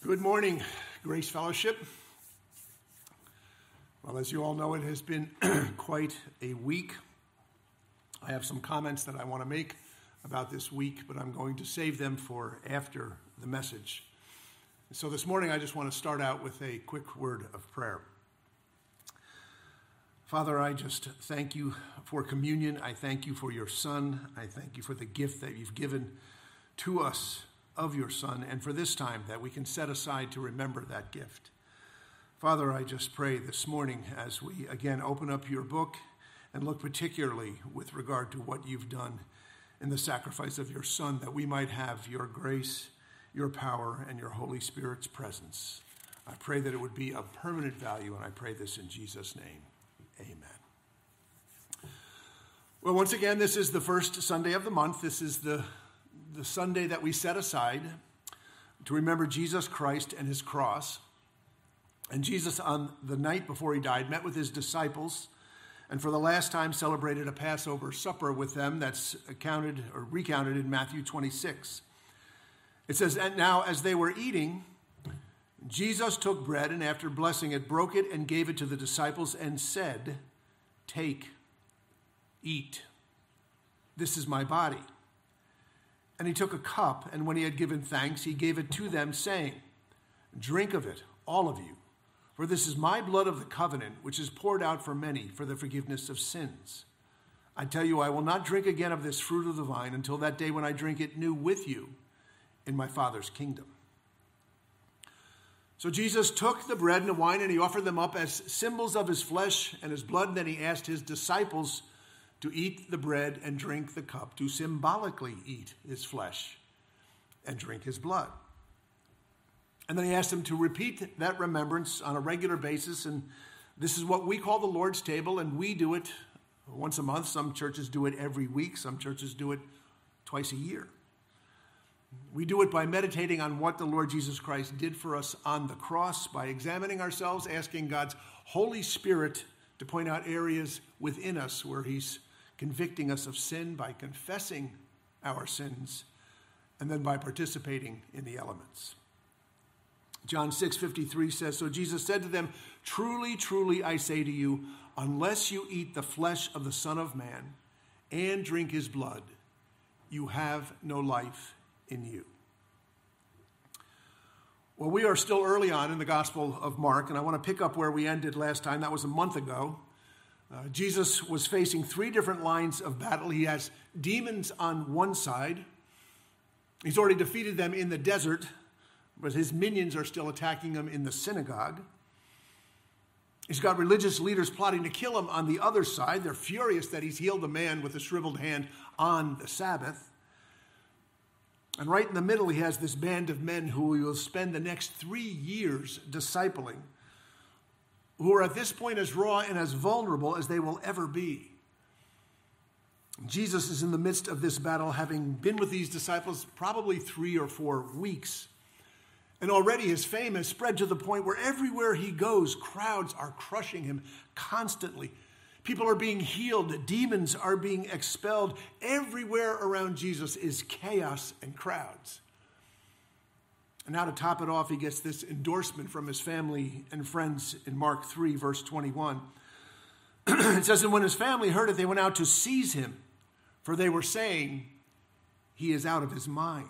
Good morning, Grace Fellowship. Well, as you all know, it has been quite a week. I have some comments that I want to make about this week, but I'm going to save them for after the message. So this morning, I just want to start out with a quick word of prayer. Father, I just thank you for communion. I thank you for your Son. I thank you for the gift that you've given to us of your Son, and for this time that we can set aside to remember that gift. Father, I just pray this morning as we again open up your book and look particularly with regard to what you've done in the sacrifice of your Son, that we might have your grace, your power, and your Holy Spirit's presence. I pray that it would be of permanent value, and I pray this in Jesus' name. Amen. Well, once again, this is the first Sunday of the month. This is the Sunday that we set aside to remember Jesus Christ and his cross. And Jesus, on the night before he died, met with his disciples and for the last time celebrated a Passover supper with them. That's recounted in Matthew 26. It says, "And now as they were eating, Jesus took bread and after blessing it, broke it and gave it to the disciples and said, 'Take, eat. This is my body.' And he took a cup, and when he had given thanks, he gave it to them, saying, 'Drink of it, all of you, for this is my blood of the covenant, which is poured out for many for the forgiveness of sins. I tell you, I will not drink again of this fruit of the vine until that day when I drink it new with you in my Father's kingdom.'" So Jesus took the bread and the wine, and he offered them up as symbols of his flesh and his blood. And then he asked his disciples to eat the bread and drink the cup, to symbolically eat his flesh and drink his blood. And then he asked them to repeat that remembrance on a regular basis. And this is what we call the Lord's table, and we do it once a month. Some churches do it every week. Some churches do it twice a year. We do it by meditating on what the Lord Jesus Christ did for us on the cross, by examining ourselves, asking God's Holy Spirit to point out areas within us where he's convicting us of sin, by confessing our sins, and then by participating in the elements. John 6:53 says, "So Jesus said to them, 'Truly, truly, I say to you, unless you eat the flesh of the Son of Man and drink his blood, you have no life in you.'" Well, we are still early on in the Gospel of Mark, and I want to pick up where we ended last time. That was a month ago. Jesus was facing three different lines of battle. He has demons on one side. He's already defeated them in the desert, but his minions are still attacking him in the synagogue. He's got religious leaders plotting to kill him on the other side. They're furious that he's healed a man with a shriveled hand on the Sabbath. And right in the middle, he has this band of men who he will spend the next 3 years discipling, who are at this point as raw and as vulnerable as they will ever be. Jesus is in the midst of this battle, having been with these disciples probably 3 or 4 weeks. And already his fame has spread to the point where everywhere he goes, crowds are crushing him constantly. People are being healed. Demons are being expelled. Everywhere around Jesus is chaos and crowds. And now to top it off, he gets this endorsement from his family and friends in Mark 3, verse 21. It says, "And when his family heard it, they went out to seize him, for they were saying, 'He is out of his mind.'"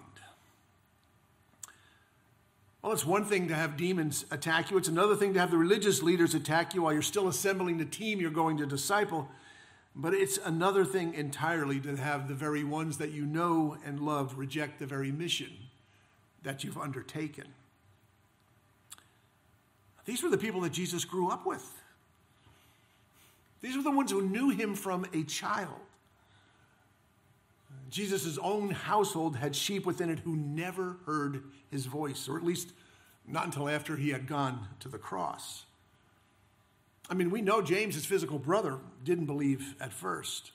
Well, it's one thing to have demons attack you. It's another thing to have the religious leaders attack you while you're still assembling the team you're going to disciple. But it's another thing entirely to have the very ones that you know and love reject the very mission that you've undertaken. These were the people that Jesus grew up with. These were the ones who knew him from a child. Jesus' own household had sheep within it who never heard his voice, or at least not until after he had gone to the cross. I mean, we know James, his physical brother, didn't believe at first.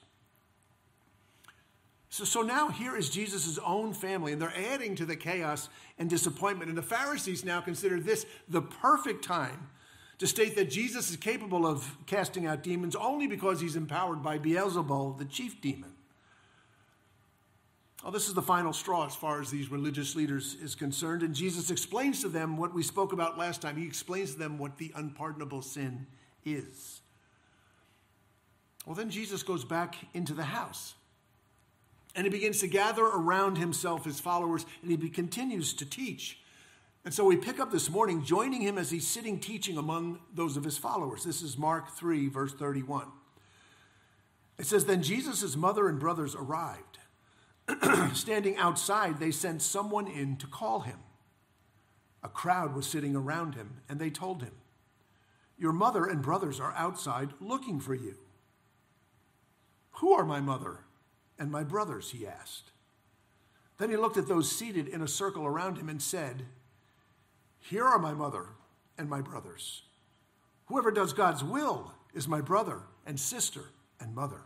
So now here is Jesus' own family, and they're adding to the chaos and disappointment. And the Pharisees now consider this the perfect time to state that Jesus is capable of casting out demons only because he's empowered by Beelzebul, the chief demon. Well, this is the final straw as far as these religious leaders is concerned, and Jesus explains to them what we spoke about last time. He explains to them what the unpardonable sin is. Well, then Jesus goes back into the house, and he begins to gather around himself his followers, and he continues to teach. And so we pick up this morning, joining him as he's sitting teaching among those of his followers. This is Mark 3, verse 31. It says, "Then Jesus' mother and brothers arrived. Standing outside, they sent someone in to call him. A crowd was sitting around him, and they told him, 'Your mother and brothers are outside looking for you.' 'Who are my mother and my brothers?' he asked. Then he looked at those seated in a circle around him and said, 'Here are my mother and my brothers. Whoever does God's will is my brother and sister and mother.'"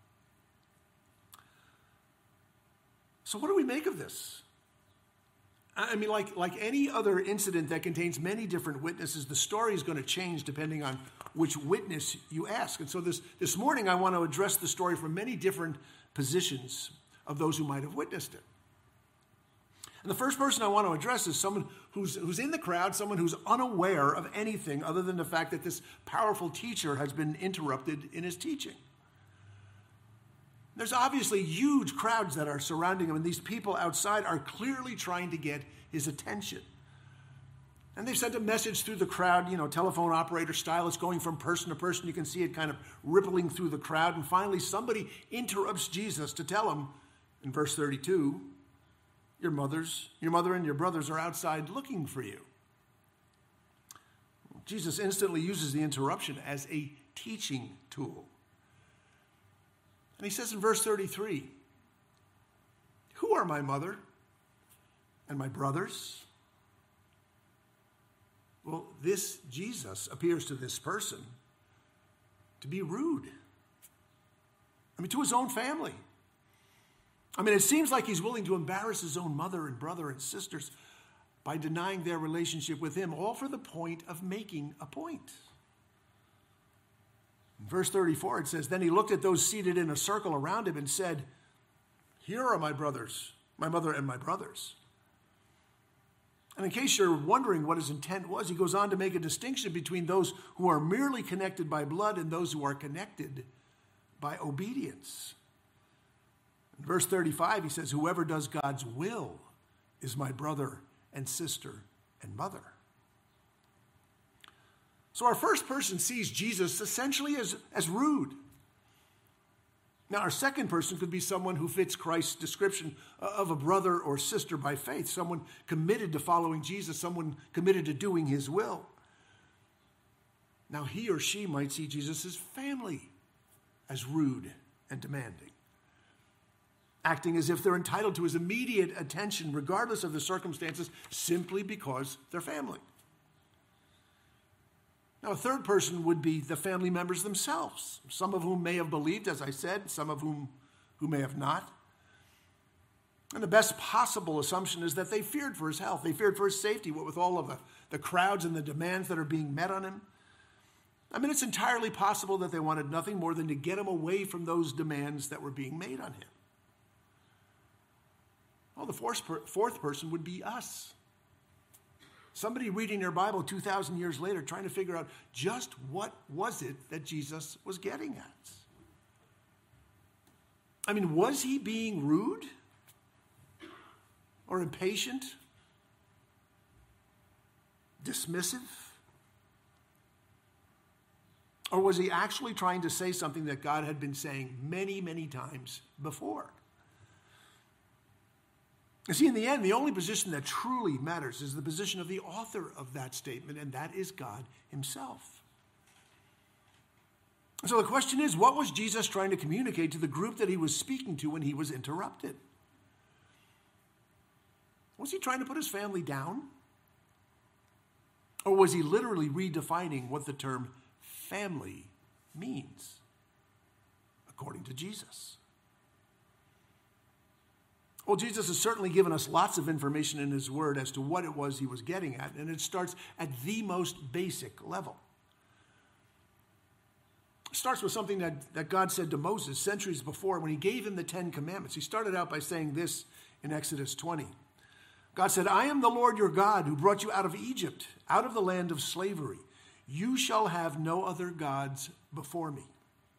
So what do we make of this? I mean, like any other incident that contains many different witnesses, the story is going to change depending on which witness you ask. And so this morning, I want to address the story from many different positions of those who might have witnessed it. And the first person I want to address is someone who's in the crowd, someone who's unaware of anything other than the fact that this powerful teacher has been interrupted in his teaching. There's obviously huge crowds that are surrounding him, and these people outside are clearly trying to get his attention. And they've sent a message through the crowd, telephone operator style. It's going from person to person. You can see it kind of rippling through the crowd. And finally, somebody interrupts Jesus to tell him, in verse 32, your mother and your brothers are outside looking for you. Jesus instantly uses the interruption as a teaching tool. And he says in verse 33, "Who are my mother and my brothers?" Well, this Jesus appears to this person to be rude. To his own family. It seems like he's willing to embarrass his own mother and brother and sisters by denying their relationship with him, all for the point of making a point. In verse 34, it says, "Then he looked at those seated in a circle around him and said, 'Here are my brothers, my mother and my brothers.'" And in case you're wondering what his intent was, he goes on to make a distinction between those who are merely connected by blood and those who are connected by obedience. In verse 35, he says, "Whoever does God's will is my brother and sister and mother." So our first person sees Jesus essentially as rude. Now, our second person could be someone who fits Christ's description of a brother or sister by faith, someone committed to following Jesus, someone committed to doing his will. Now, he or she might see Jesus' family as rude and demanding, acting as if they're entitled to his immediate attention regardless of the circumstances simply because they're family. Now, a third person would be the family members themselves, some of whom may have believed, as I said, some of whom who may have not. And the best possible assumption is that they feared for his health. They feared for his safety, what with all of the crowds and the demands that are being met on him. It's entirely possible that they wanted nothing more than to get him away from those demands that were being made on him. Well, the fourth person would be us. Somebody reading their Bible 2,000 years later, trying to figure out just what was it that Jesus was getting at. Was he being rude or impatient, dismissive? Or was he actually trying to say something that God had been saying many, many times before? You see, in the end, the only position that truly matters is the position of the author of that statement, and that is God himself. So the question is, what was Jesus trying to communicate to the group that he was speaking to when he was interrupted? Was he trying to put his family down? Or was he literally redefining what the term family means, according to Jesus? Well, Jesus has certainly given us lots of information in his word as to what it was he was getting at, and it starts at the most basic level. starts with something that God said to Moses centuries before when he gave him the 10 Commandments. He started out by saying this in Exodus 20. God said, I am the Lord your God who brought you out of Egypt, out of the land of slavery. You shall have no other gods before me.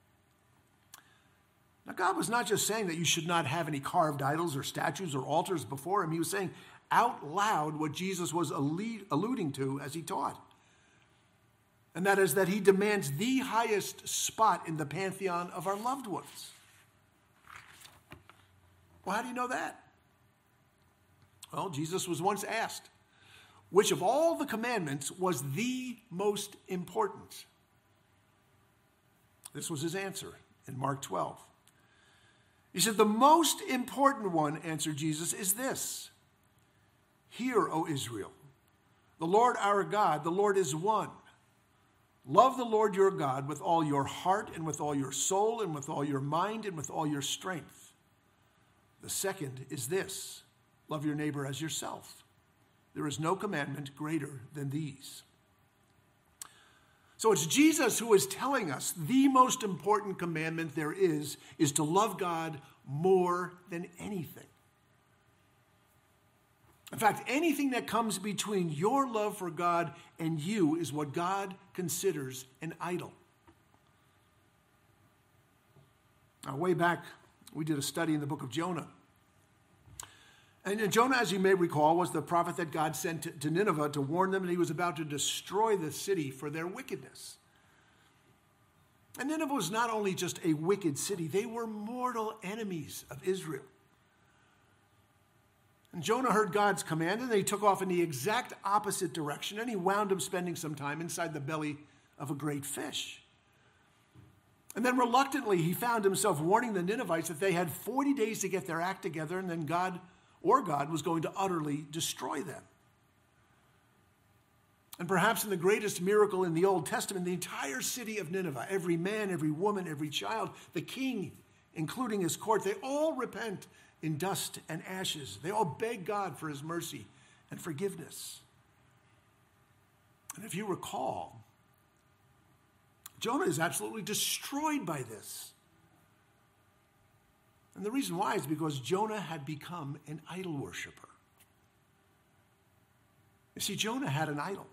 Now, God was not just saying that you should not have any carved idols or statues or altars before him. He was saying out loud what Jesus was alluding to as he taught. And that is that he demands the highest spot in the pantheon of our loved ones. Well, how do you know that? Well, Jesus was once asked, which of all the commandments was the most important? This was his answer in Mark 12. He said, the most important one, answered Jesus, is this. Hear, O Israel, the Lord our God, the Lord is one. Love the Lord your God with all your heart and with all your soul and with all your mind and with all your strength. The second is this. Love your neighbor as yourself. There is no commandment greater than these. So it's Jesus who is telling us the most important commandment there is to love God more than anything. In fact, anything that comes between your love for God and you is what God considers an idol. Now, way back, we did a study in the book of Jonah. And Jonah, as you may recall, was the prophet that God sent to Nineveh to warn them that he was about to destroy the city for their wickedness. And Nineveh was not only just a wicked city, they were mortal enemies of Israel. And Jonah heard God's command, and he took off in the exact opposite direction, and he wound up spending some time inside the belly of a great fish. And then reluctantly, he found himself warning the Ninevites that they had 40 days to get their act together, and then God was going to utterly destroy them. And perhaps in the greatest miracle in the Old Testament, the entire city of Nineveh, every man, every woman, every child, the king, including his court, they all repent in dust and ashes. They all beg God for his mercy and forgiveness. And if you recall, Jonah is absolutely destroyed by this. And the reason why is because Jonah had become an idol worshiper. You see, Jonah had an idol.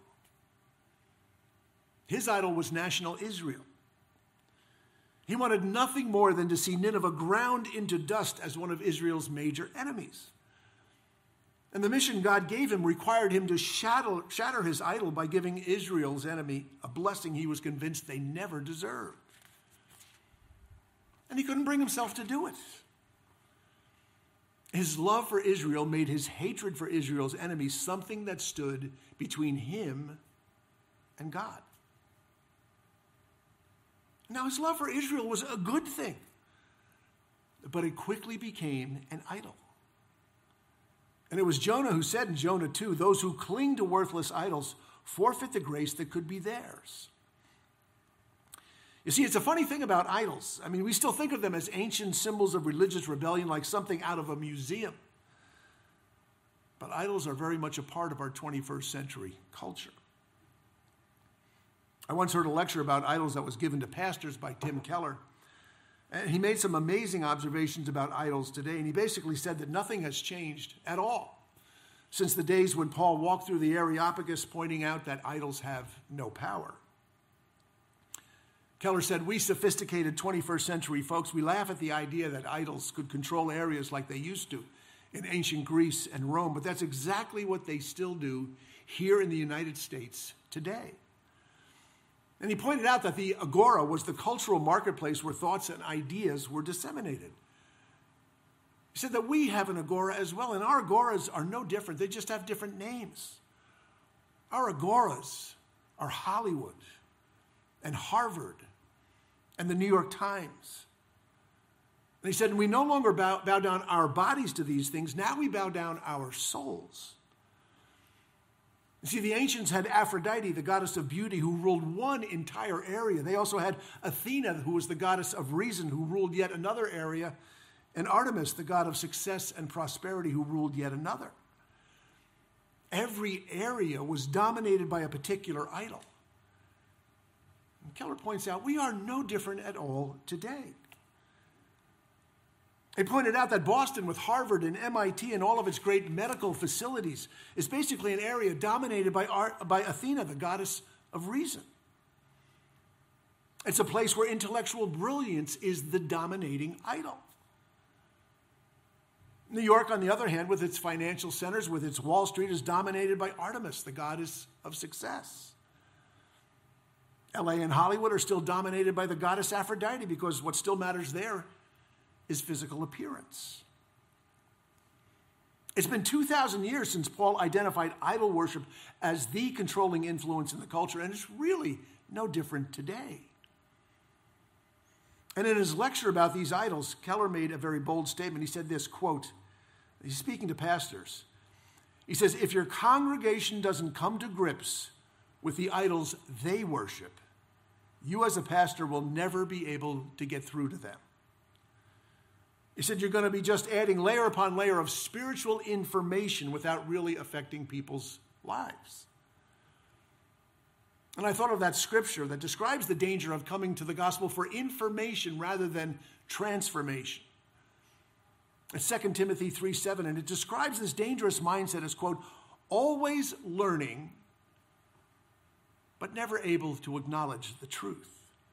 His idol was national Israel. He wanted nothing more than to see Nineveh ground into dust as one of Israel's major enemies. And the mission God gave him required him to shatter his idol by giving Israel's enemy a blessing he was convinced they never deserved. And he couldn't bring himself to do it. His love for Israel made his hatred for Israel's enemies something that stood between him and God. Now, his love for Israel was a good thing, but it quickly became an idol. And it was Jonah who said in Jonah 2, those who cling to worthless idols forfeit the grace that could be theirs. You see, it's a funny thing about idols. I mean, we still think of them as ancient symbols of religious rebellion, like something out of a museum. But idols are very much a part of our 21st century culture. I once heard a lecture about idols that was given to pastors by Tim Keller. And he made some amazing observations about idols today. And he basically said that nothing has changed at all since the days when Paul walked through the Areopagus pointing out that idols have no power. Keller said, we sophisticated 21st century folks, we laugh at the idea that idols could control areas like they used to in ancient Greece and Rome, but that's exactly what they still do here in the United States today. And he pointed out that the agora was the cultural marketplace where thoughts and ideas were disseminated. He said that we have an agora as well, and our agoras are no different. They just have different names. Our agoras are Hollywood and Harvard and the New York Times. And he said, we no longer bow down our bodies to these things. Now we bow down our souls. You see, the ancients had Aphrodite, the goddess of beauty, who ruled one entire area. They also had Athena, who was the goddess of reason, who ruled yet another area, and Artemis, the god of success and prosperity, who ruled yet another. Every area was dominated by a particular idol. And Keller points out we are no different at all today. He pointed out that Boston, with Harvard and MIT and all of its great medical facilities, is basically an area dominated by Athena, the goddess of reason. It's a place where intellectual brilliance is the dominating idol. New York, on the other hand, with its financial centers, with its Wall Street, is dominated by Artemis, the goddess of success. LA and Hollywood are still dominated by the goddess Aphrodite because what still matters there is physical appearance. It's been 2,000 years since Paul identified idol worship as the controlling influence in the culture, and it's really no different today. And in his lecture about these idols, Keller made a very bold statement. He said this, quote, he's speaking to pastors. He says, if your congregation doesn't come to grips with the idols they worship, you as a pastor will never be able to get through to them. He said you're going to be just adding layer upon layer of spiritual information without really affecting people's lives. And I thought of that scripture that describes the danger of coming to the gospel for information rather than transformation. It's 2 Timothy 3:7, and it describes this dangerous mindset as, quote, always learning, but never able to acknowledge the truth.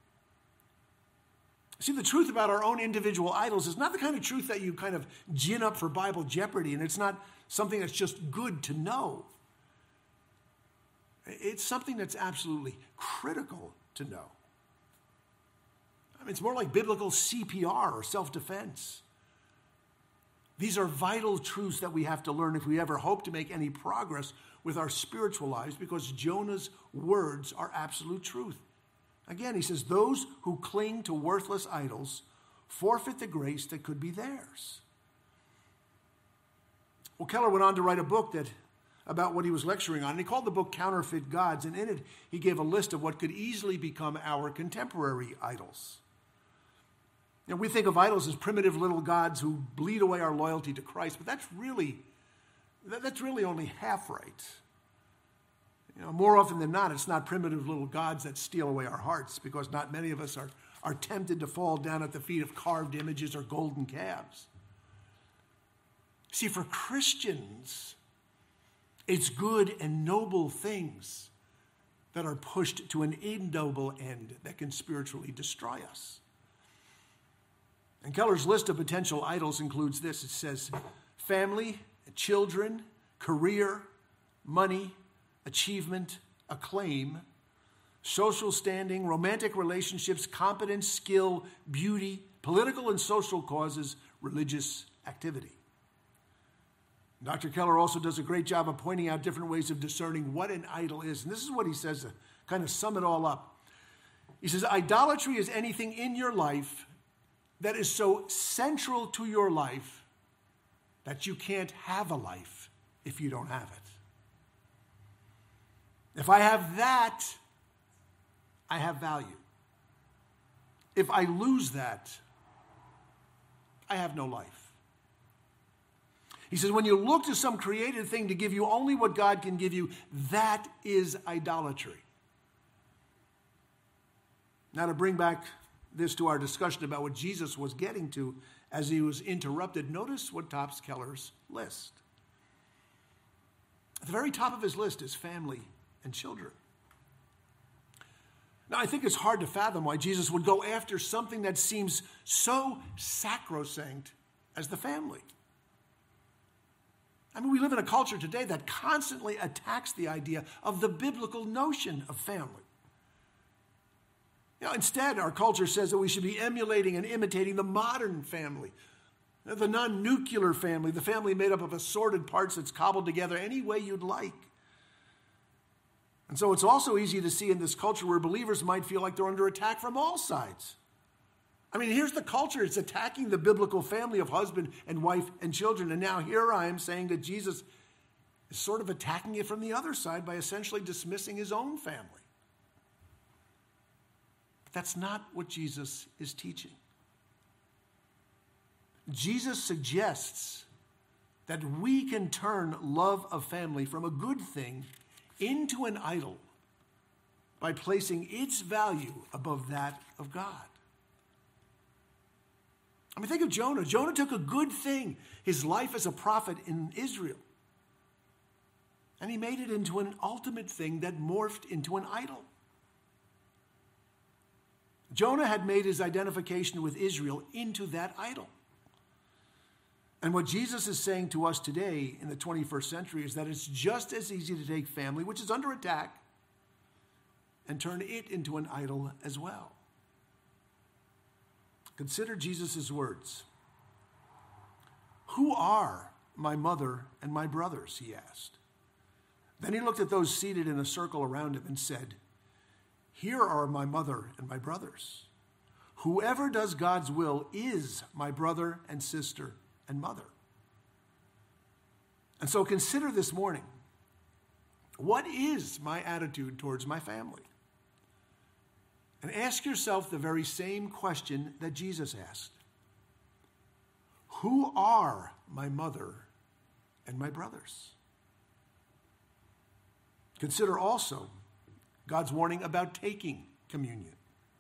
See, the truth about our own individual idols is not the kind of truth that you kind of gin up for Bible Jeopardy, and it's not something that's just good to know. It's something that's absolutely critical to know. I mean, it's more like biblical CPR or self-defense. These are vital truths that we have to learn if we ever hope to make any progress with our spiritual lives, because Jonah's words are absolute truth. Again, he says, those who cling to worthless idols forfeit the grace that could be theirs. Well, Keller went on to write a book about what he was lecturing on, and he called the book Counterfeit Gods, and in it he gave a list of what could easily become our contemporary idols. You know, we think of idols as primitive little gods who bleed away our loyalty to Christ, but that's really only half right. You know, more often than not, it's not primitive little gods that steal away our hearts, because not many of us are tempted to fall down at the feet of carved images or golden calves. See, for Christians, it's good and noble things that are pushed to an ignoble end that can spiritually destroy us. And Keller's list of potential idols includes this. It says family, children, career, money, achievement, acclaim, social standing, romantic relationships, competence, skill, beauty, political and social causes, religious activity. Dr. Keller also does a great job of pointing out different ways of discerning what an idol is. And this is what he says to kind of sum it all up. He says, idolatry is anything in your life that is so central to your life that you can't have a life if you don't have it. If I have that, I have value. If I lose that, I have no life. He says, when you look to some created thing to give you only what God can give you, that is idolatry. Now, to bring back this to our discussion about what Jesus was getting to as he was interrupted, notice what tops Keller's list. At the very top of his list is family and children. Now, I think it's hard to fathom why Jesus would go after something that seems so sacrosanct as the family. I mean, we live in a culture today that constantly attacks the idea of the biblical notion of family. You know, instead, our culture says that we should be emulating and imitating the modern family, the non-nuclear family, the family made up of assorted parts that's cobbled together any way you'd like. And so it's also easy to see in this culture where believers might feel like they're under attack from all sides. I mean, here's the culture. It's attacking the biblical family of husband and wife and children. And now here I am saying that Jesus is sort of attacking it from the other side by essentially dismissing his own family. But that's not what Jesus is teaching. Jesus suggests that we can turn love of family from a good thing into an idol by placing its value above that of God. I mean, think of Jonah. Jonah took a good thing, his life as a prophet in Israel, and he made it into an ultimate thing that morphed into an idol. Jonah had made his identification with Israel into that idol. And what Jesus is saying to us today in the 21st century is that it's just as easy to take family, which is under attack, and turn it into an idol as well. Consider Jesus' words. "Who are my mother and my brothers?" he asked. Then he looked at those seated in a circle around him and said, "Here are my mother and my brothers. Whoever does God's will is my brother and sister and mother." And so consider this morning, what is my attitude towards my family? And ask yourself the very same question that Jesus asked. Who are my mother and my brothers? Consider also God's warning about taking communion.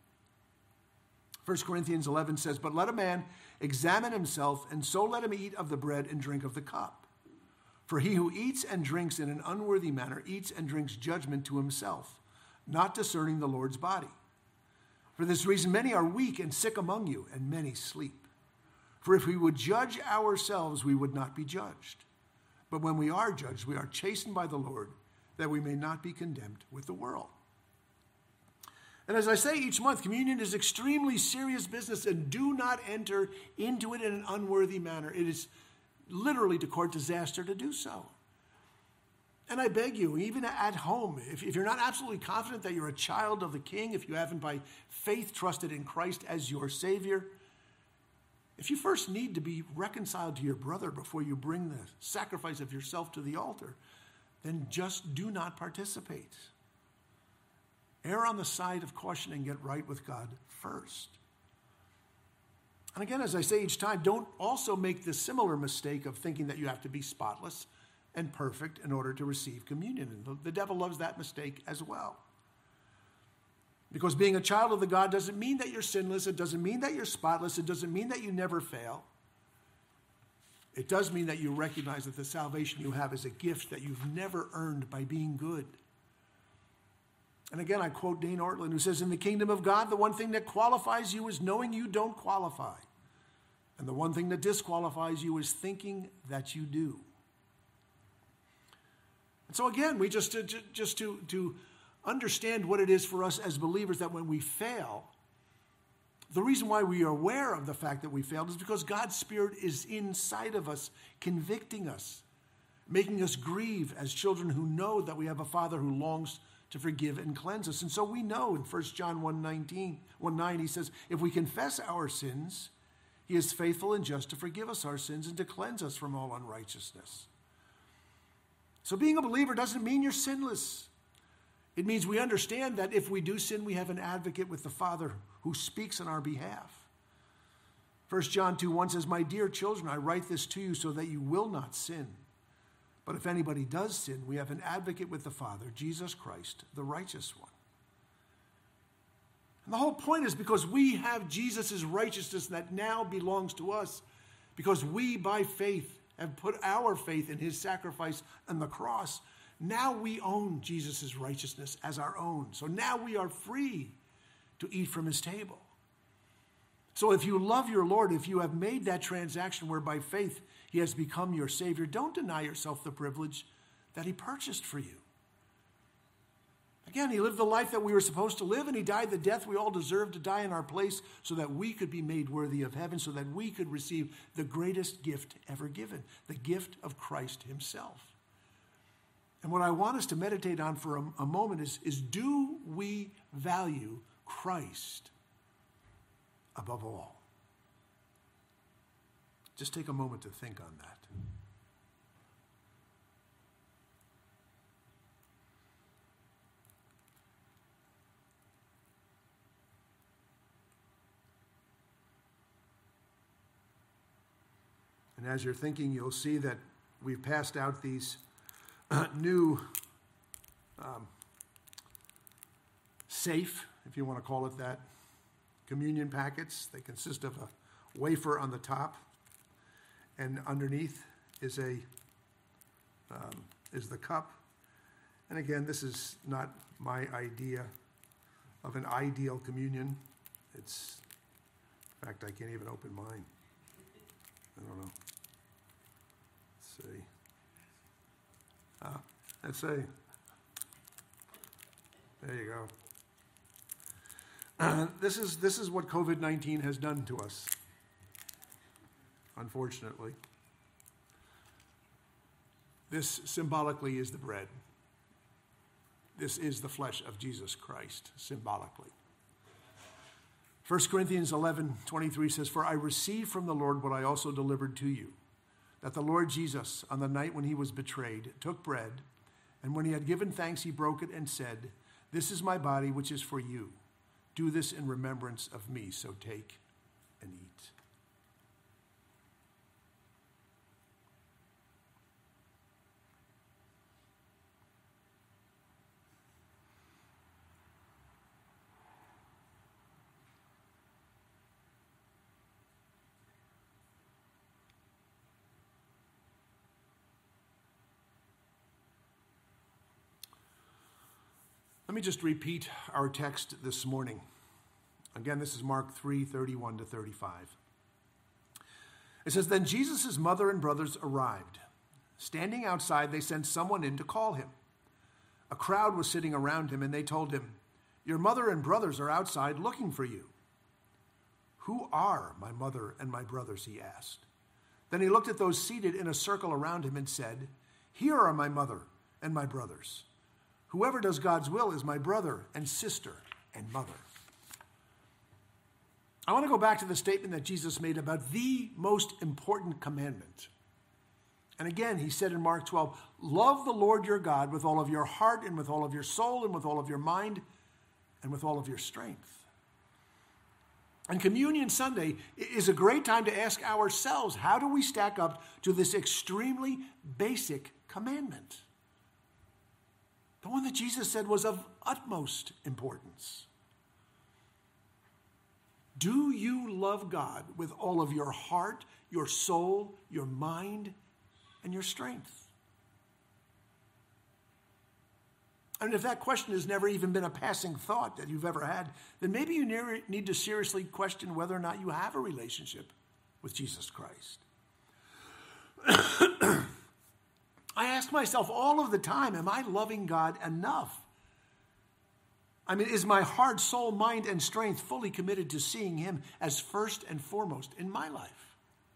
1 Corinthians 11 says, "But let a man examine himself, and so let him eat of the bread and drink of the cup. For he who eats and drinks in an unworthy manner eats and drinks judgment to himself, not discerning the Lord's body. For this reason many are weak and sick among you, and many sleep. For if we would judge ourselves, we would not be judged. But when we are judged, we are chastened by the Lord, that we may not be condemned with the world." And as I say each month, communion is extremely serious business, and do not enter into it in an unworthy manner. It is literally to court disaster to do so. And I beg you, even at home, if you're not absolutely confident that you're a child of the King, if you haven't by faith trusted in Christ as your Savior, if you first need to be reconciled to your brother before you bring the sacrifice of yourself to the altar, then just do not participate. Err on the side of caution and get right with God first. And again, as I say each time, don't also make the similar mistake of thinking that you have to be spotless and perfect in order to receive communion. And the devil loves that mistake as well. Because being a child of the God doesn't mean that you're sinless. It doesn't mean that you're spotless. It doesn't mean that you never fail. It does mean that you recognize that the salvation you have is a gift that you've never earned by being good. And again, I quote Dane Ortland, who says, "In the kingdom of God, the one thing that qualifies you is knowing you don't qualify. And the one thing that disqualifies you is thinking that you do." And so again, we just to understand what it is for us as believers, that when we fail, the reason why we are aware of the fact that we failed is because God's Spirit is inside of us, convicting us, making us grieve as children who know that we have a Father who longs to forgive and cleanse us. And so we know in 1 John 1:9, he says, "If we confess our sins, he is faithful and just to forgive us our sins and to cleanse us from all unrighteousness." So being a believer doesn't mean you're sinless. It means we understand that if we do sin, we have an advocate with the Father who speaks on our behalf. 1 John 2:1 says, "My dear children, I write this to you so that you will not sin. But if anybody does sin, we have an advocate with the Father, Jesus Christ, the righteous one." And the whole point is because we have Jesus' righteousness that now belongs to us, because we, by faith, have put our faith in his sacrifice on the cross. Now we own Jesus' righteousness as our own. So now we are free to eat from his table. So if you love your Lord, if you have made that transaction where by faith he has become your Savior, don't deny yourself the privilege that he purchased for you. Again, he lived the life that we were supposed to live, and he died the death we all deserved to die in our place so that we could be made worthy of heaven, so that we could receive the greatest gift ever given, the gift of Christ himself. And what I want us to meditate on for a moment is do we value Christ above all? Just take a moment to think on that. And as you're thinking, you'll see that we've passed out these new safe, if you want to call it that, communion packets. They consist of a wafer on the top, and underneath is the cup. And again, this is not my idea of an ideal communion. In fact, I can't even open mine. I don't know. Let's see. There you go. This is what COVID-19 has done to us, unfortunately. This symbolically is the bread. This is the flesh of Jesus Christ, symbolically. 1 Corinthians 11:23 says, "For I received from the Lord what I also delivered to you, that the Lord Jesus, on the night when he was betrayed, took bread, and when he had given thanks, he broke it and said, 'This is my body, which is for you. Do this in remembrance of me.' So take and eat." Let me just repeat our text this morning. Again, this is Mark 3:31 to 35. It says, "Then Jesus' mother and brothers arrived. Standing outside, they sent someone in to call him. A crowd was sitting around him, and they told him, 'Your mother and brothers are outside looking for you.' 'Who are my mother and my brothers?' he asked. Then he looked at those seated in a circle around him and said, 'Here are my mother and my brothers. Whoever does God's will is my brother and sister and mother.'" I want to go back to the statement that Jesus made about the most important commandment. And again, he said in Mark 12, "Love the Lord your God with all of your heart and with all of your soul and with all of your mind and with all of your strength." And Communion Sunday is a great time to ask ourselves, how do we stack up to this extremely basic commandment? The one that Jesus said was of utmost importance. Do you love God with all of your heart, your soul, your mind, and your strength? And if that question has never even been a passing thought that you've ever had, then maybe you need to seriously question whether or not you have a relationship with Jesus Christ. I ask myself all of the time, am I loving God enough? I mean, is my heart, soul, mind, and strength fully committed to seeing him as first and foremost in my life?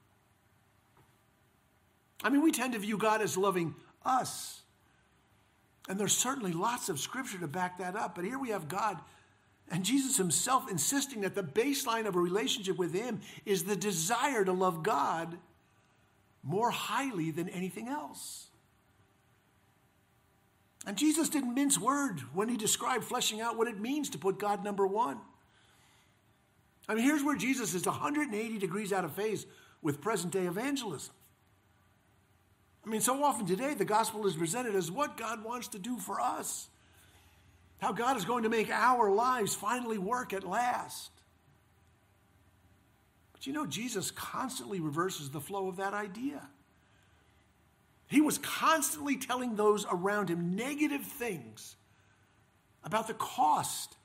I mean, we tend to view God as loving us. And there's certainly lots of scripture to back that up. But here we have God and Jesus himself insisting that the baseline of a relationship with him is the desire to love God more highly than anything else. And Jesus didn't mince word when he described fleshing out what it means to put God number one. I mean, here's where Jesus is 180 degrees out of phase with present-day evangelism. I mean, so often today, the gospel is presented as what God wants to do for us. How God is going to make our lives finally work at last. But you know, Jesus constantly reverses the flow of that idea. He was constantly telling those around him negative things about the cost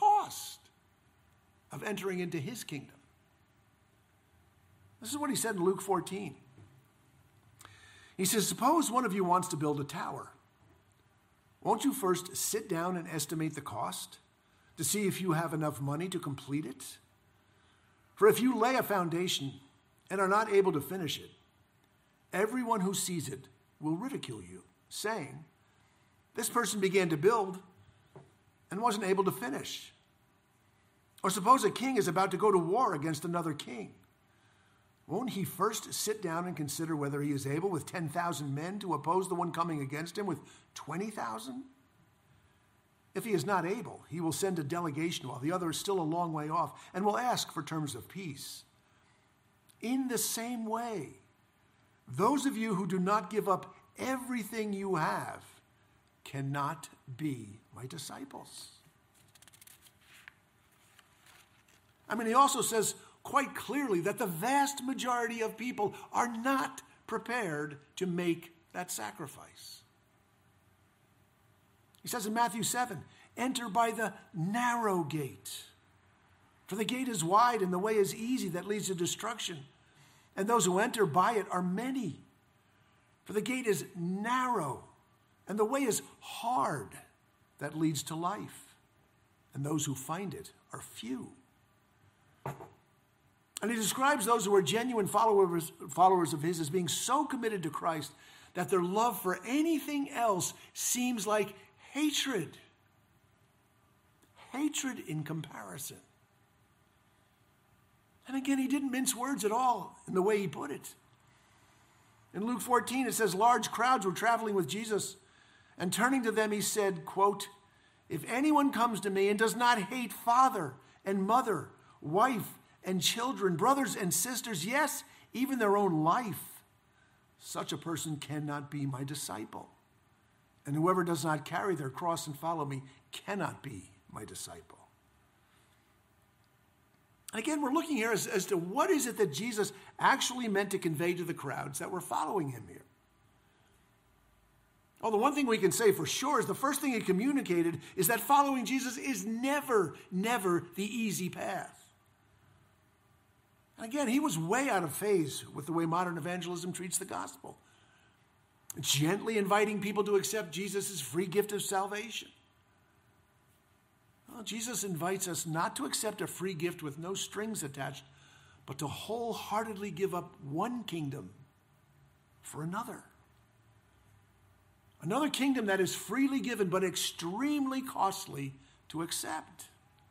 of entering into his kingdom. This is what he said in Luke 14. He says, "Suppose one of you wants to build a tower. Won't you first sit down and estimate the cost to see if you have enough money to complete it? For if you lay a foundation and are not able to finish it, everyone who sees it will ridicule you, saying, 'This person began to build and wasn't able to finish.' Or suppose a king is about to go to war against another king. Won't he first sit down and consider whether he is able with 10,000 men to oppose the one coming against him with 20,000? If he is not able, he will send a delegation while the other is still a long way off and will ask for terms of peace. In the same way, those of you who do not give up everything you have cannot be my disciples." I mean, he also says quite clearly that the vast majority of people are not prepared to make that sacrifice. He says in Matthew 7, enter by the narrow gate. For the gate is wide and the way is easy that leads to destruction. And those who enter by it are many. For the gate is narrow and the way is hard that leads to life. And those who find it are few. And he describes those who are genuine followers of his as being so committed to Christ that their love for anything else seems like hatred. Hatred in comparison. And again, he didn't mince words at all in the way he put it. In Luke 14, it says, large crowds were traveling with Jesus, and turning to them, he said, quote, if anyone comes to me and does not hate father and mother, wife and children, brothers and sisters, yes, even their own life, such a person cannot be my disciple. And whoever does not carry their cross and follow me cannot be my disciple. And again, we're looking here as to what is it that Jesus actually meant to convey to the crowds that were following him here. Well, the one thing we can say for sure is the first thing he communicated is that following Jesus is never the easy path. And again, he was way out of phase with the way modern evangelism treats the gospel. Gently inviting people to accept Jesus' free gift of salvation. Well, Jesus invites us not to accept a free gift with no strings attached, but to wholeheartedly give up one kingdom for another. Another kingdom that is freely given, but extremely costly to accept.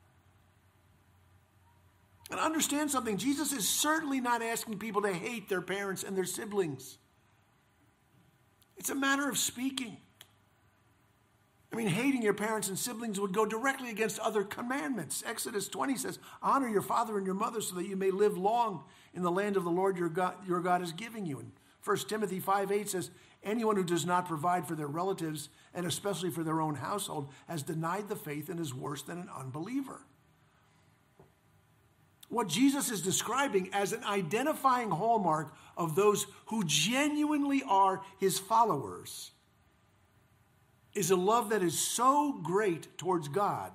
And understand something, Jesus is certainly not asking people to hate their parents and their siblings. It's a matter of speaking. I mean, hating your parents and siblings would go directly against other commandments. Exodus 20 says, honor your father and your mother so that you may live long in the land of the Lord your God is giving you. And 1 Timothy 5:8 says, anyone who does not provide for their relatives, and especially for their own household, has denied the faith and is worse than an unbeliever. What Jesus is describing as an identifying hallmark of those who genuinely are his followers is a love that is so great towards God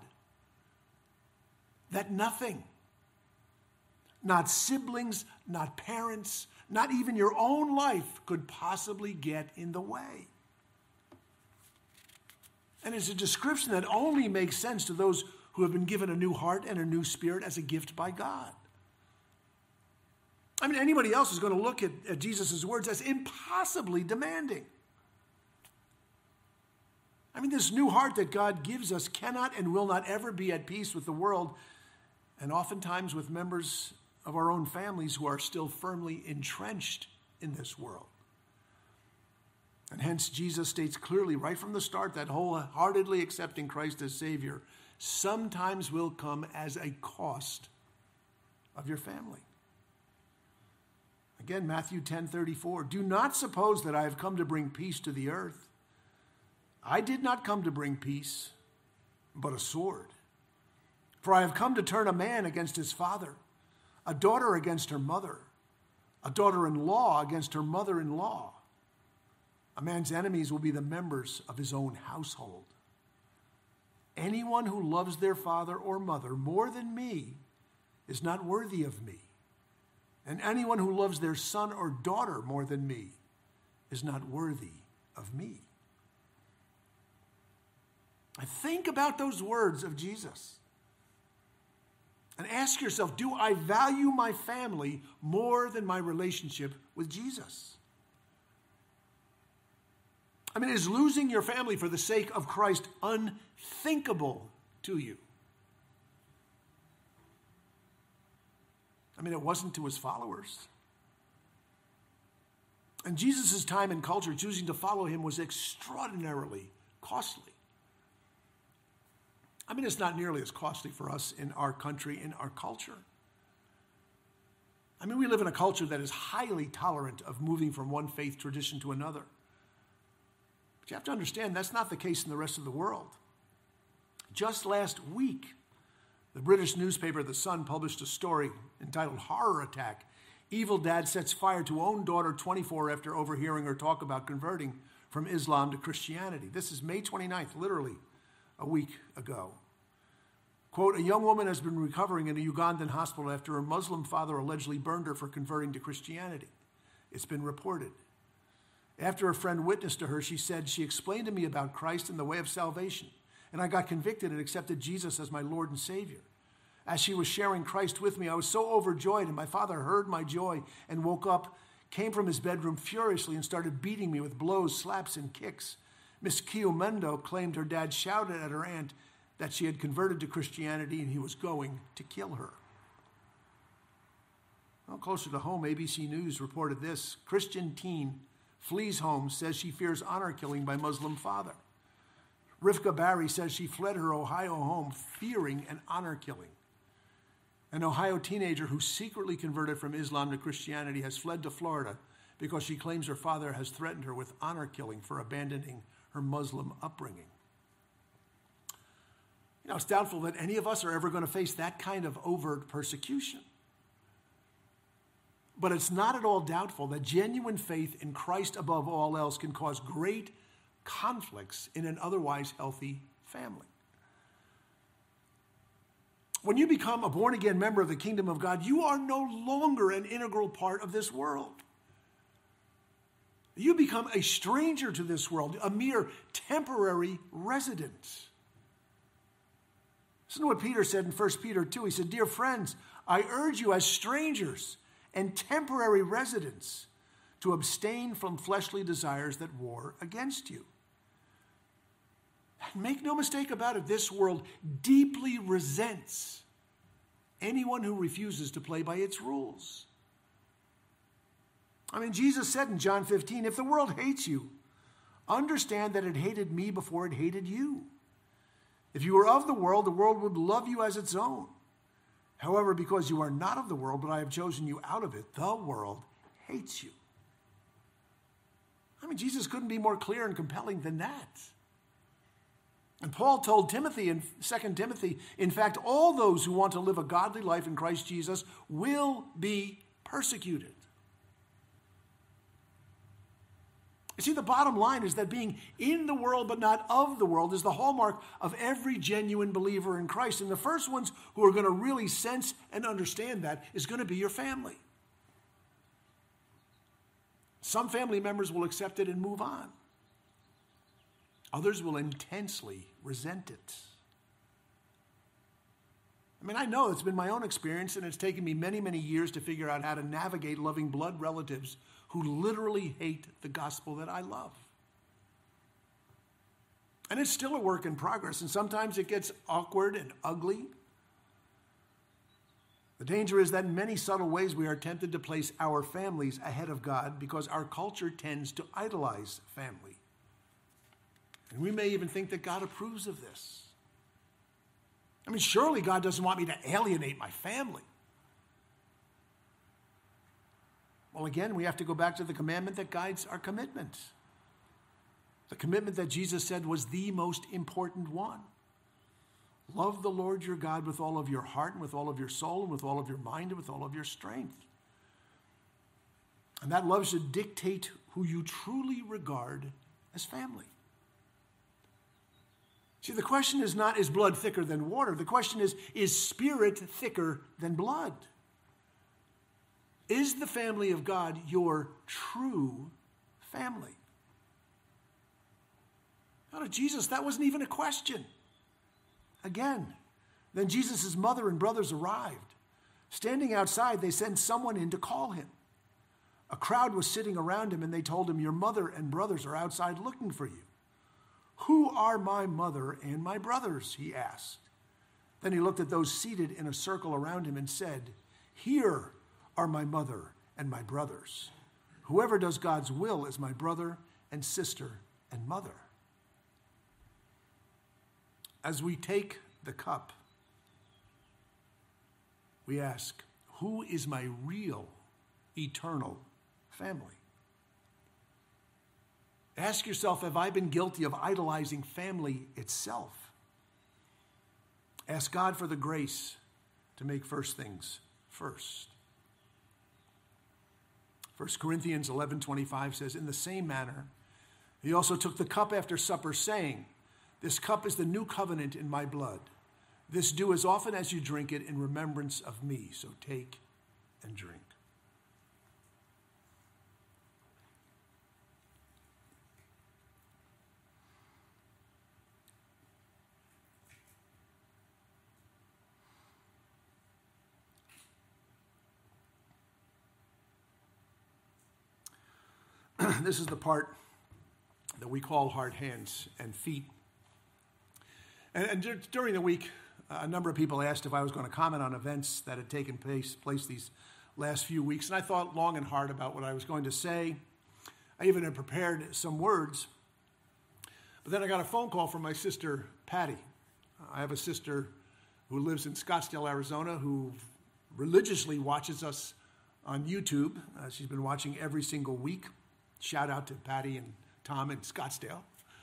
that nothing, not siblings, not parents, not even your own life could possibly get in the way. And it's a description that only makes sense to those who have been given a new heart and a new spirit as a gift by God. I mean, anybody else is going to look at Jesus' words as impossibly demanding. I mean, this new heart that God gives us cannot and will not ever be at peace with the world, and oftentimes with members of our own families who are still firmly entrenched in this world. And hence, Jesus states clearly right from the start that wholeheartedly accepting Christ as Savior sometimes will come as a cost of your family. Again, Matthew 10:34, do not suppose that I have come to bring peace to the earth. I did not come to bring peace, but a sword. For I have come to turn a man against his father, a daughter against her mother, a daughter-in-law against her mother-in-law. A man's enemies will be the members of his own household. Anyone who loves their father or mother more than me is not worthy of me. And anyone who loves their son or daughter more than me is not worthy of me. I think about those words of Jesus and ask yourself, do I value my family more than my relationship with Jesus? I mean, is losing your family for the sake of Christ unthinkable to you? I mean, it wasn't to his followers. And Jesus' time and culture, choosing to follow him, was extraordinarily costly. I mean, it's not nearly as costly for us in our country, in our culture. I mean, we live in a culture that is highly tolerant of moving from one faith tradition to another. But you have to understand, that's not the case in the rest of the world. Just last week, The British newspaper The Sun published a story entitled Horror Attack. Evil dad sets fire to own daughter 24 after overhearing her talk about converting from Islam to Christianity. This is May 29th, literally a week ago. Quote, a young woman has been recovering in a Ugandan hospital after her Muslim father allegedly burned her for converting to Christianity. It's been reported. After a friend witnessed to her, she said, she explained to me about Christ and the way of salvation, and I got convicted and accepted Jesus as my Lord and Savior. As she was sharing Christ with me, I was so overjoyed, and my father heard my joy and woke up, came from his bedroom furiously and started beating me with blows, slaps, and kicks. Miss Kiumendo claimed her dad shouted at her aunt that she had converted to Christianity and he was going to kill her. Well, closer to home, ABC News reported this. Christian teen flees home, says she fears honor killing by Muslim father. Rivka Barry says she fled her Ohio home fearing an honor killing. An Ohio teenager who secretly converted from Islam to Christianity has fled to Florida because she claims her father has threatened her with honor killing for abandoning her Muslim upbringing. You know, it's doubtful that any of us are ever going to face that kind of overt persecution. But it's not at all doubtful that genuine faith in Christ above all else can cause great conflicts in an otherwise healthy family. When you become a born-again member of the kingdom of God, you are no longer an integral part of this world. You become a stranger to this world, a mere temporary resident. Listen to what Peter said in 1 Peter 2. He said, dear friends, I urge you as strangers and temporary residents to abstain from fleshly desires that war against you. And make no mistake about it, this world deeply resents anyone who refuses to play by its rules. I mean, Jesus said in John 15, if the world hates you, understand that it hated me before it hated you. If you were of the world would love you as its own. However, because you are not of the world, but I have chosen you out of it, the world hates you. I mean, Jesus couldn't be more clear and compelling than that. And Paul told Timothy in 2 Timothy, in fact, all those who want to live a godly life in Christ Jesus will be persecuted. You see, the bottom line is that being in the world but not of the world is the hallmark of every genuine believer in Christ. And the first ones who are going to really sense and understand that is going to be your family. Some family members will accept it and move on. Others will intensely resent it. I mean, I know it's been my own experience, and it's taken me many, many years to figure out how to navigate loving blood relatives who literally hate the gospel that I love. And it's still a work in progress, and sometimes it gets awkward and ugly. The danger is that in many subtle ways we are tempted to place our families ahead of God because our culture tends to idolize family. And we may even think that God approves of this. I mean, surely God doesn't want me to alienate my family. Well, again, we have to go back to the commandment that guides our commitment. The commitment that Jesus said was the most important one. Love the Lord your God with all of your heart and with all of your soul and with all of your mind and with all of your strength. And that love should dictate who you truly regard as family. See, the question is not, is blood thicker than water? The question is spirit thicker than blood? Is the family of God your true family? Now, to Jesus, that wasn't even a question. Again, then Jesus' mother and brothers arrived. Standing outside, they sent someone in to call him. A crowd was sitting around him, and they told him, your mother and brothers are outside looking for you. Who are my mother and my brothers? He asked. Then he looked at those seated in a circle around him and said, here are my mother and my brothers. Whoever does God's will is my brother and sister and mother. As we take the cup, we ask, who is my real, eternal family? Ask yourself, have I been guilty of idolizing family itself? Ask God for the grace to make first things first. 1 Corinthians 11:25 says, in the same manner, he also took the cup after supper, saying, this cup is the new covenant in my blood. This do as often as you drink it in remembrance of me. So take and drink. This is the part that we call hard hands and feet. And during the week, a number of people asked if I was going to comment on events that had taken place these last few weeks. And I thought long and hard about what I was going to say. I even had prepared some words. But then I got a phone call from my sister, Patty. I have a sister who lives in Scottsdale, Arizona, who religiously watches us on YouTube. She's been watching every single week. Shout out to Patty and Tom in Scottsdale.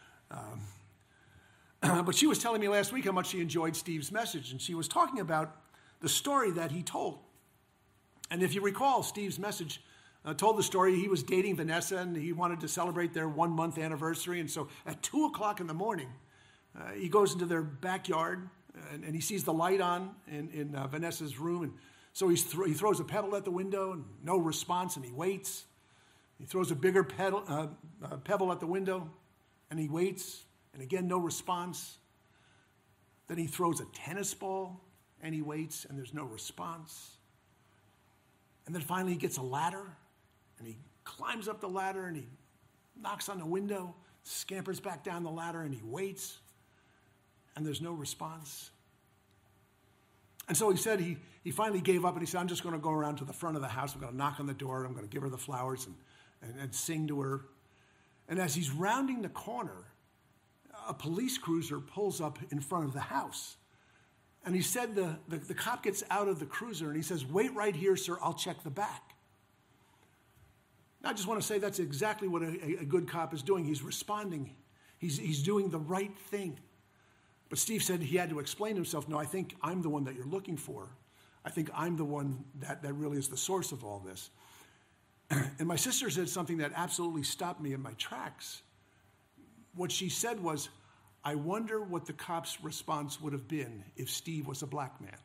But she was telling me last week how much she enjoyed Steve's message, and she was talking about the story that he told. And if you recall, Steve's message told the story. He was dating Vanessa, and he wanted to celebrate their 1-month anniversary. And so at 2 o'clock in the morning, he goes into their backyard, and he sees the light on in Vanessa's room. And so he throws a pebble at the window, and no response, and he waits. He throws a bigger pebble at the window, and he waits, and again, no response. Then he throws a tennis ball, and he waits, and there's no response. And then finally he gets a ladder, and he climbs up the ladder, and he knocks on the window, scampers back down the ladder, and he waits, and there's no response. And so he said he finally gave up, and he said, I'm just going to go around to the front of the house. I'm going to knock on the door. I'm going to give her the flowers and sing to her. And as he's rounding the corner, a police cruiser pulls up in front of the house. And he said the cop gets out of the cruiser, and he says, wait right here, sir. I'll check the back. Now, I just want to say that's exactly what a good cop is doing. He's responding. He's doing the right thing. But Steve said he had to explain to himself, no, I think I'm the one that you're looking for. I think I'm the one that really is the source of all this. And my sister said something that absolutely stopped me in my tracks. What she said was, I wonder what the cop's response would have been if Steve was a black man.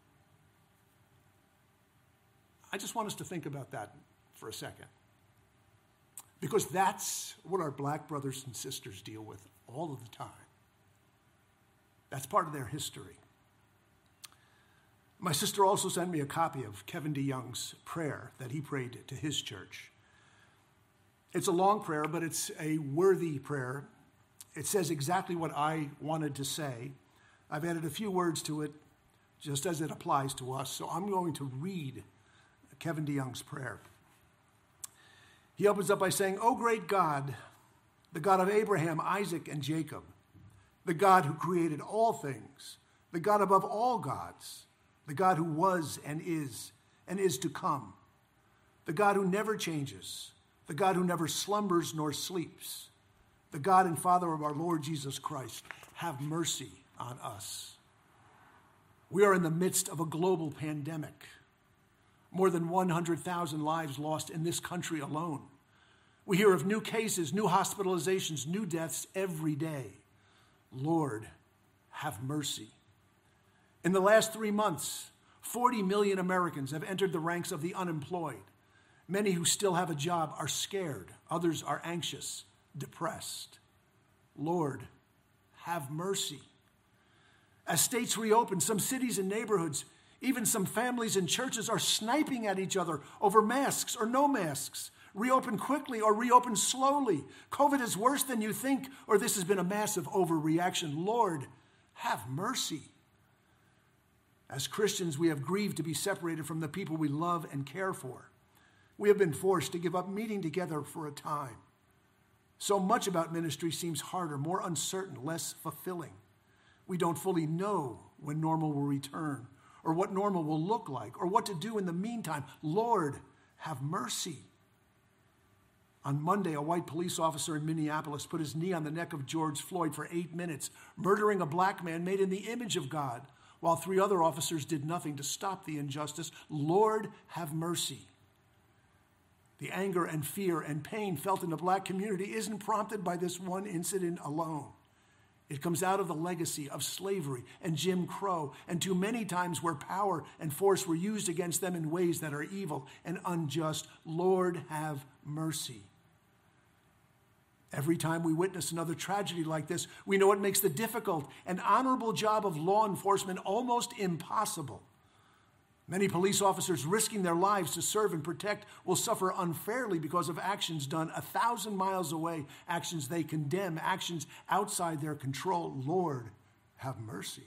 I just want us to think about that for a second. Because that's what our black brothers and sisters deal with all of the time. That's part of their history. My sister also sent me a copy of Kevin DeYoung's prayer that he prayed to his church. It's a long prayer, but it's a worthy prayer. It says exactly what I wanted to say. I've added a few words to it just as it applies to us. So I'm going to read Kevin DeYoung's prayer. He opens up by saying, O great God, the God of Abraham, Isaac, and Jacob, the God who created all things, the God above all gods, the God who was and is to come, the God who never changes, the God who never slumbers nor sleeps, the God and Father of our Lord Jesus Christ, have mercy on us. We are in the midst of a global pandemic. More than 100,000 lives lost in this country alone. We hear of new cases, new hospitalizations, new deaths every day. Lord, have mercy. In the last 3 months, 40 million Americans have entered the ranks of the unemployed. Many who still have a job are scared. Others are anxious, depressed. Lord, have mercy. As states reopen, some cities and neighborhoods, even some families and churches are sniping at each other over masks or no masks. Reopen quickly or reopen slowly. COVID is worse than you think, or this has been a massive overreaction. Lord, have mercy. As Christians, we have grieved to be separated from the people we love and care for. We have been forced to give up meeting together for a time. So much about ministry seems harder, more uncertain, less fulfilling. We don't fully know when normal will return, or what normal will look like, or what to do in the meantime. Lord, have mercy. On Monday, a white police officer in Minneapolis put his knee on the neck of George Floyd for 8 minutes, murdering a black man made in the image of God, while 3 other officers did nothing to stop the injustice. Lord, have mercy. The anger and fear and pain felt in the black community isn't prompted by this one incident alone. It comes out of the legacy of slavery and Jim Crow, and too many times where power and force were used against them in ways that are evil and unjust. Lord, have mercy. Every time we witness another tragedy like this, we know it makes the difficult and honorable job of law enforcement almost impossible. Many police officers risking their lives to serve and protect will suffer unfairly because of actions done 1,000 miles away, actions they condemn, actions outside their control. Lord, have mercy.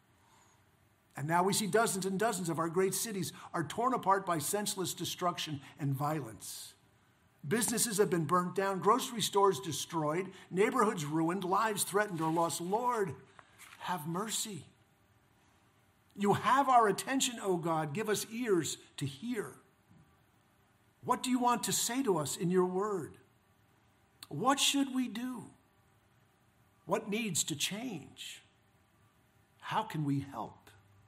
And now we see dozens and dozens of our great cities are torn apart by senseless destruction and violence. Businesses have been burnt down, grocery stores destroyed, neighborhoods ruined, lives threatened or lost. Lord, have mercy. You have our attention, O God. Give us ears to hear. What do you want to say to us in your word? What should we do? What needs to change? How can we help?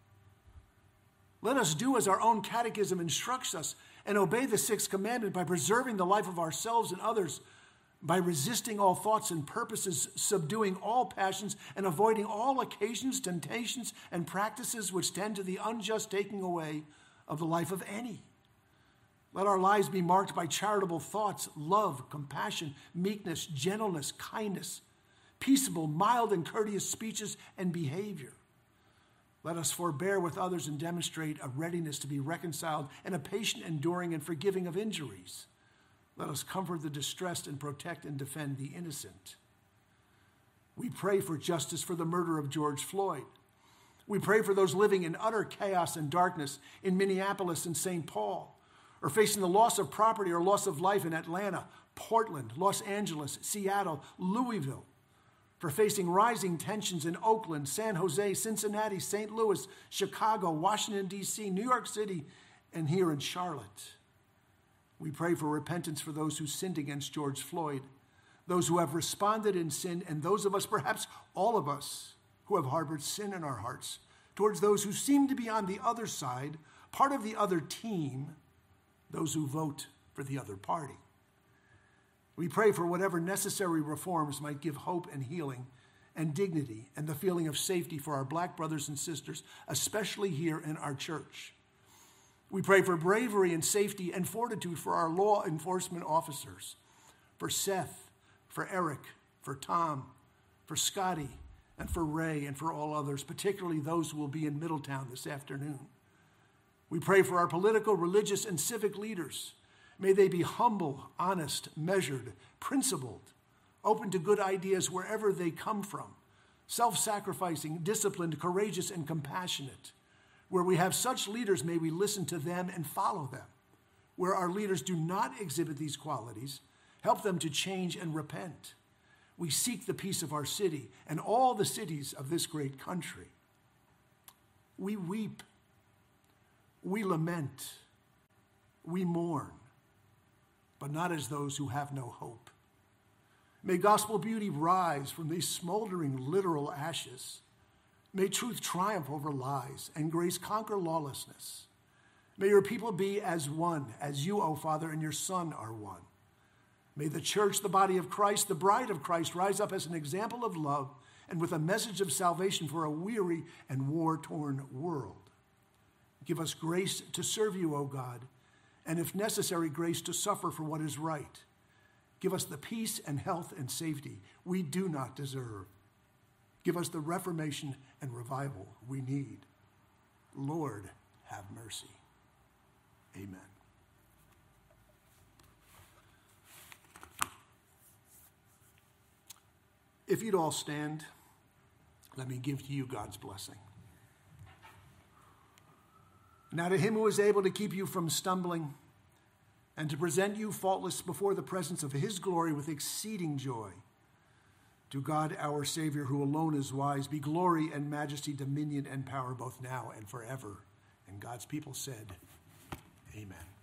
Let us do as our own catechism instructs us and obey the 6th commandment by preserving the life of ourselves and others, by resisting all thoughts and purposes, subduing all passions, and avoiding all occasions, temptations, and practices which tend to the unjust taking away of the life of any. Let our lives be marked by charitable thoughts, love, compassion, meekness, gentleness, kindness, peaceable, mild, and courteous speeches and behavior. Let us forbear with others and demonstrate a readiness to be reconciled and a patient enduring and forgiving of injuries. Let us comfort the distressed and protect and defend the innocent. We pray for justice for the murder of George Floyd. We pray for those living in utter chaos and darkness in Minneapolis and St. Paul, or facing the loss of property or loss of life in Atlanta, Portland, Los Angeles, Seattle, Louisville, for facing rising tensions in Oakland, San Jose, Cincinnati, St. Louis, Chicago, Washington, D.C., New York City, and here in Charlotte. We pray for repentance for those who sinned against George Floyd, those who have responded in sin, and those of us, perhaps all of us, who have harbored sin in our hearts towards those who seem to be on the other side, part of the other team, those who vote for the other party. We pray for whatever necessary reforms might give hope and healing and dignity and the feeling of safety for our black brothers and sisters, especially here in our church. We pray for bravery and safety and fortitude for our law enforcement officers, for Seth, for Eric, for Tom, for Scotty, and for Ray, and for all others, particularly those who will be in Middletown this afternoon. We pray for our political, religious, and civic leaders. May they be humble, honest, measured, principled, open to good ideas wherever they come from, self-sacrificing, disciplined, courageous, and compassionate. Where we have such leaders, may we listen to them and follow them. Where our leaders do not exhibit these qualities, help them to change and repent. We seek the peace of our city and all the cities of this great country. We weep, we lament, we mourn, but not as those who have no hope. May gospel beauty rise from these smoldering literal ashes. May truth triumph over lies and grace conquer lawlessness. May your people be as one, as you, O Father, and your Son are one. May the church, the body of Christ, the bride of Christ, rise up as an example of love and with a message of salvation for a weary and war-torn world. Give us grace to serve you, O God, and if necessary, grace to suffer for what is right. Give us the peace and health and safety we do not deserve. Give us the reformation and revival we need. Lord, have mercy. Amen. If you'd all stand, let me give to you God's blessing. Now to him who is able to keep you from stumbling and to present you faultless before the presence of his glory with exceeding joy, to God our Savior, who alone is wise, be glory and majesty, dominion and power both now and forever. And God's people said, Amen.